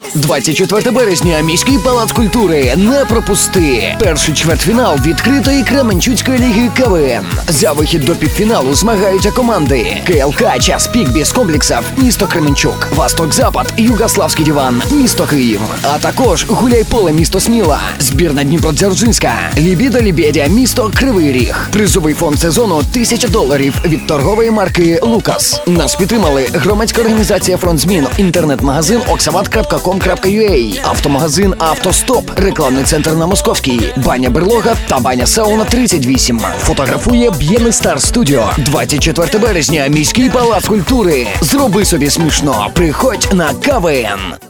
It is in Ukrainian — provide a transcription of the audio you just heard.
24 березня, міський палац культури. Не пропусти. Перший чвертьфінал відкритої Кременчуцької ліги КВН. За вихід до півфіналу змагаються команди КЛК «Час пік» без комплексів, місто Кременчук, Восток-Запад, Югославський диван, місто Київ. А також Гуляйполе, місто Сміла, збірна Дніпродзержинська, Лібідо-Лібєдя, місто Кривий Ріг. Призовий фонд сезону $1000 від торгової марки «Лукас». Нас підтримали громадська організація «Фронт змін», інтернет-магазин oxavat.com.ua, автомагазин «Автостоп», рекламний центр на Московській, баня Берлога та баня Сауна 38. Фотографує Б'єни Стар Студіо. 24 березня, міський палац культури. Зроби собі смішно. Приходь на КВН.